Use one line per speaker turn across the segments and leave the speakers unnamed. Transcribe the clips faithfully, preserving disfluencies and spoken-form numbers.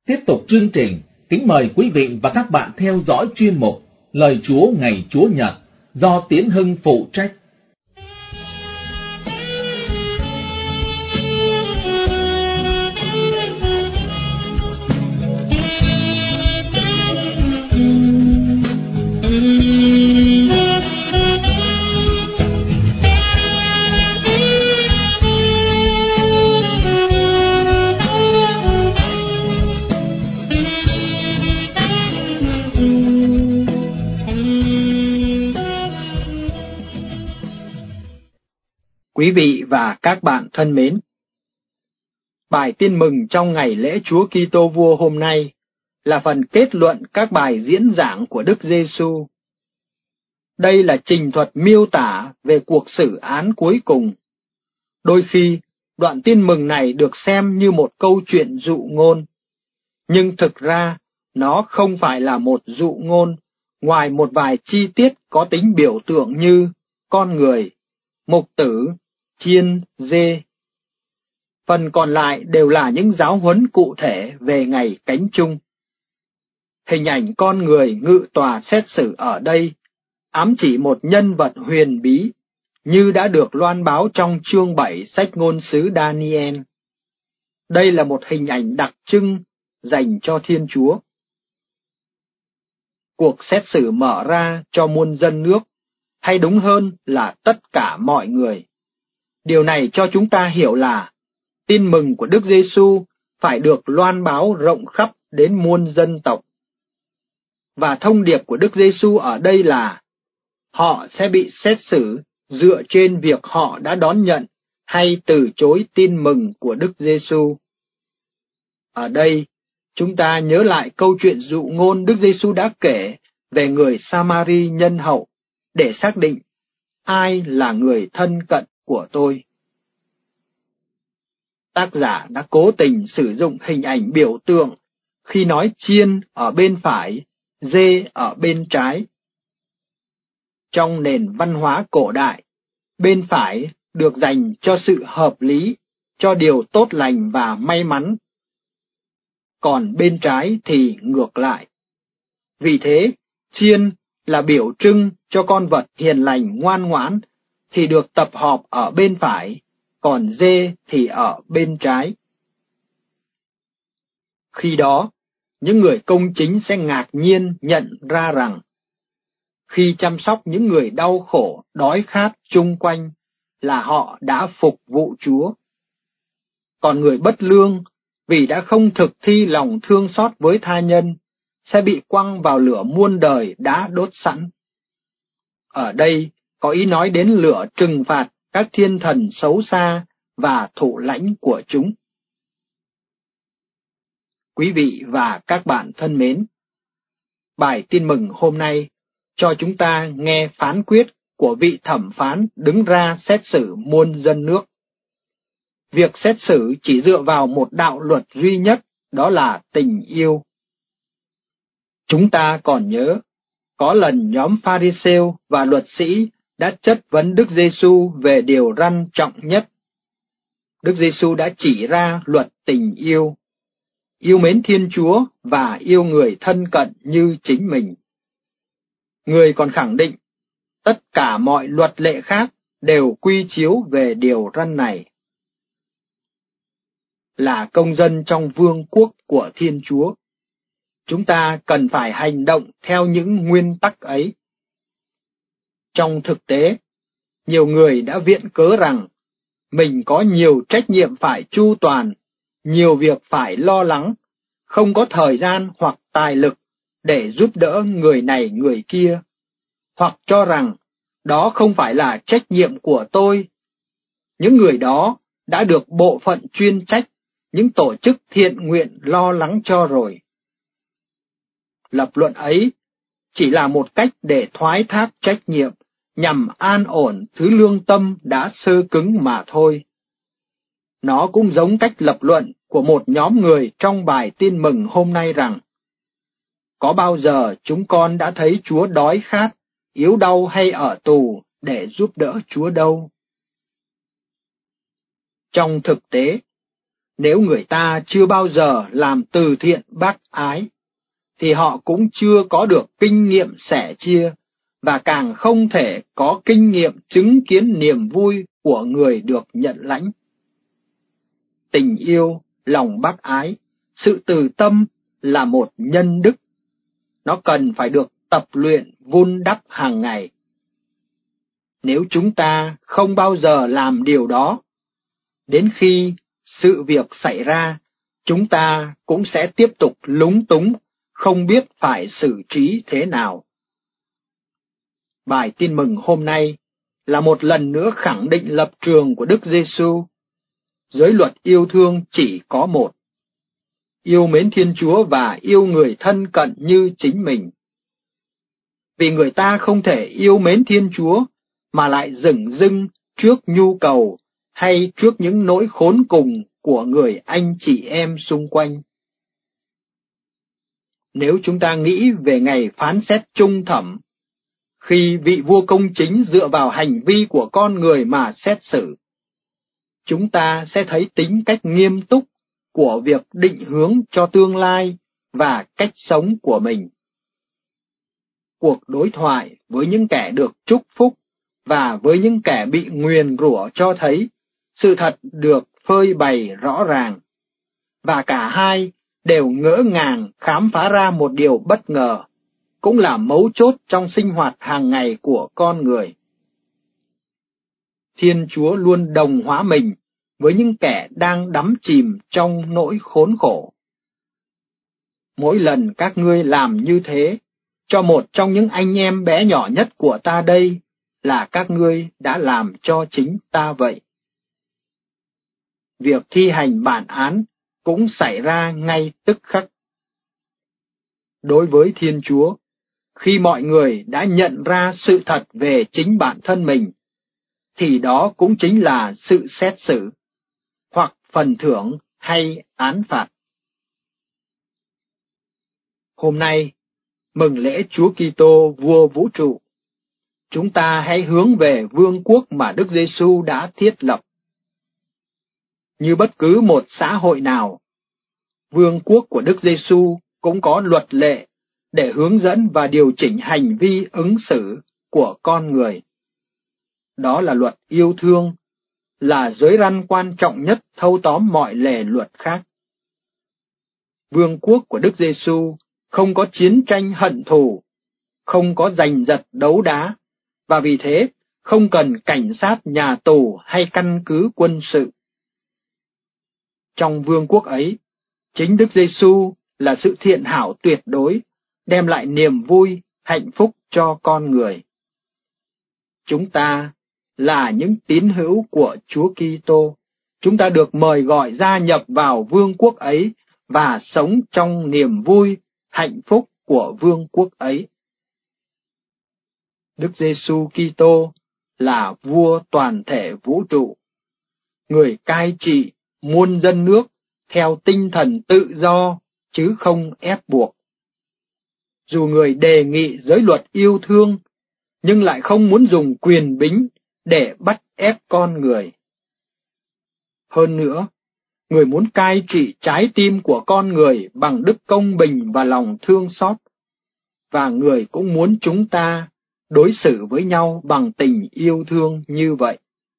Tiếp tục chương trình, kính mời quý vị và các bạn theo dõi chuyên mục Lời Chúa ngày Chúa Nhật do Tiến Hưng phụ trách.
Quý vị và các bạn thân mến, bài tin mừng trong ngày lễ Chúa Kitô Vua hôm nay là phần kết luận các bài diễn giảng của Đức Giêsu. Đây là trình thuật miêu tả về cuộc xử án cuối cùng. Đôi khi, đoạn tin mừng này được xem như một câu chuyện dụ ngôn, nhưng thực ra nó không phải là một dụ ngôn, ngoài một vài chi tiết có tính biểu tượng như con người, mục tử, chiên, dê. Phần còn lại đều là những giáo huấn cụ thể về ngày cánh chung. Hình ảnh con người ngự tòa xét xử ở đây ám chỉ một nhân vật huyền bí, như đã được loan báo trong chương bảy sách ngôn sứ Daniel. Đây là một hình ảnh đặc trưng dành cho Thiên Chúa. Cuộc xét xử mở ra cho muôn dân nước, hay đúng hơn là tất cả mọi người. Điều này cho chúng ta hiểu là tin mừng của Đức Giêsu phải được loan báo rộng khắp đến muôn dân tộc. Và thông điệp của Đức Giêsu ở đây là họ sẽ bị xét xử dựa trên việc họ đã đón nhận hay từ chối tin mừng của Đức Giêsu. Ở đây, chúng ta nhớ lại câu chuyện dụ ngôn Đức Giêsu đã kể về người Samari nhân hậu để xác định ai là người thân cận của tôi. Tác giả đã cố tình sử dụng hình ảnh biểu tượng khi nói chiên ở bên phải, dê ở bên trái. Trong nền văn hóa cổ đại, bên phải được dành cho sự hợp lý, cho điều tốt lành và may mắn. Còn bên trái thì ngược lại. Vì thế, chiên là biểu trưng cho con vật hiền lành ngoan ngoãn thì được tập họp ở bên phải, còn dê thì ở bên trái. Khi đó, những người công chính sẽ ngạc nhiên nhận ra rằng, khi chăm sóc những người đau khổ, đói khát chung quanh, là họ đã phục vụ Chúa. Còn người bất lương, vì đã không thực thi lòng thương xót với tha nhân, sẽ bị quăng vào lửa muôn đời đã đốt sẵn. Ở đây có ý nói đến lửa trừng phạt các thiên thần xấu xa và thủ lãnh của chúng. Quý vị và các bạn thân mến, bài tin mừng hôm nay cho chúng ta nghe phán quyết của vị thẩm phán đứng ra xét xử muôn dân nước. Việc xét xử chỉ dựa vào một đạo luật duy nhất, đó là tình yêu. Chúng ta còn nhớ, có lần nhóm Pha-ri-sêu và luật sĩ đã chất vấn Đức Giêsu về điều răn trọng nhất. Đức Giêsu đã chỉ ra luật tình yêu, yêu mến Thiên Chúa và yêu người thân cận như chính mình. Người còn khẳng định, tất cả mọi luật lệ khác đều quy chiếu về điều răn này. Là công dân trong vương quốc của Thiên Chúa, chúng ta cần phải hành động theo những nguyên tắc ấy. Trong thực tế, nhiều người đã viện cớ rằng mình có nhiều trách nhiệm phải chu toàn, nhiều việc phải lo lắng, không có thời gian hoặc tài lực để giúp đỡ người này người kia, hoặc cho rằng đó không phải là trách nhiệm của tôi. Những người đó đã được bộ phận chuyên trách, những tổ chức thiện nguyện lo lắng cho rồi. Lập luận ấy chỉ là một cách để thoái thác trách nhiệm, nhằm an ổn thứ lương tâm đã sơ cứng mà thôi. Nó cũng giống cách lập luận của một nhóm người trong bài tin mừng hôm nay rằng, có bao giờ chúng con đã thấy Chúa đói khát, yếu đau hay ở tù để giúp đỡ Chúa đâu? Trong thực tế, Nếu người ta chưa bao giờ làm từ thiện bác ái, thì họ cũng chưa có được kinh nghiệm sẻ chia, và càng không thể có kinh nghiệm chứng kiến niềm vui của người được nhận lãnh. Tình yêu, lòng bác ái, sự từ tâm là một nhân đức. Nó cần phải được tập luyện vun đắp hàng ngày. Nếu chúng ta không bao giờ làm điều đó, đến khi sự việc xảy ra, chúng ta cũng sẽ tiếp tục lúng túng, không biết phải xử trí thế nào. Bài tin mừng hôm nay là một lần nữa khẳng định lập trường của Đức Giêsu. Giới luật yêu thương chỉ có một: yêu mến Thiên Chúa và yêu người thân cận như chính mình. Vì người ta không thể yêu mến Thiên Chúa mà lại dửng dưng trước nhu cầu hay trước những nỗi khốn cùng của người anh chị em xung quanh. Nếu chúng ta nghĩ về ngày phán xét trung thẩm, khi vị vua công chính dựa vào hành vi của con người mà xét xử, chúng ta sẽ thấy tính cách nghiêm túc của việc định hướng cho tương lai và cách sống của mình. Cuộc đối thoại với những kẻ được chúc phúc và với những kẻ bị nguyền rủa cho thấy sự thật được phơi bày rõ ràng, và cả hai đều ngỡ ngàng khám phá ra một điều bất ngờ, cũng là mấu chốt trong sinh hoạt hàng ngày của con người. Thiên Chúa luôn đồng hóa mình với những kẻ đang đắm chìm trong nỗi khốn khổ. Mỗi lần các ngươi làm như thế cho một trong những anh em bé nhỏ nhất của ta đây, là các ngươi đã làm cho chính ta vậy. Việc thi hành bản án cũng xảy ra ngay tức khắc. Đối với Thiên Chúa, khi mọi người đã nhận ra sự thật về chính bản thân mình, thì đó cũng chính là sự xét xử, hoặc phần thưởng hay án phạt. Hôm nay, mừng lễ Chúa Kitô vua vũ trụ, chúng ta hãy hướng về vương quốc mà Đức Giêsu đã thiết lập. Như bất cứ một xã hội nào, vương quốc của Đức Giêsu cũng có luật lệ để hướng dẫn và điều chỉnh hành vi ứng xử của con người. Đó là luật yêu thương, là giới răn quan trọng nhất thâu tóm mọi lề luật khác. Vương quốc của Đức Giêsu không có chiến tranh hận thù, không có giành giật đấu đá, và vì thế không cần cảnh sát, nhà tù hay căn cứ quân sự. Trong vương quốc ấy, chính Đức Giêsu là sự thiện hảo tuyệt đối, đem lại niềm vui, hạnh phúc cho con người. Chúng ta là những tín hữu của Chúa Kitô. Chúng ta được mời gọi gia nhập vào vương quốc ấy và sống trong niềm vui, hạnh phúc của vương quốc ấy. Đức Giêsu Kitô là vua toàn thể vũ trụ, người cai trị muôn dân nước theo tinh thần tự do chứ không ép buộc. Dù người đề nghị giới luật yêu thương, nhưng lại không muốn dùng quyền bính để bắt ép con người. Hơn nữa, người muốn cai trị trái tim của con người bằng đức công bình và lòng thương xót, và người cũng muốn chúng ta đối xử với nhau bằng tình yêu thương như vậy.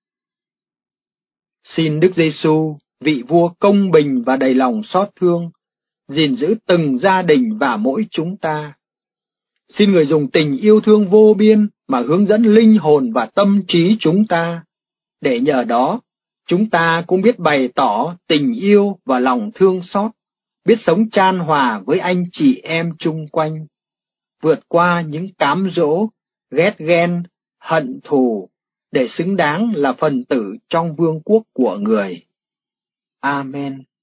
Xin Đức Giêsu, vị vua công bình và đầy lòng xót thương, gìn giữ từng gia đình và mỗi chúng ta. Xin người dùng tình yêu thương vô biên mà hướng dẫn linh hồn và tâm trí chúng ta, để nhờ đó chúng ta cũng biết bày tỏ tình yêu và lòng thương xót, biết sống chan hòa với anh chị em chung quanh, vượt qua những cám dỗ, ghét ghen, hận thù, để xứng đáng là phần tử trong vương quốc của người. Amen.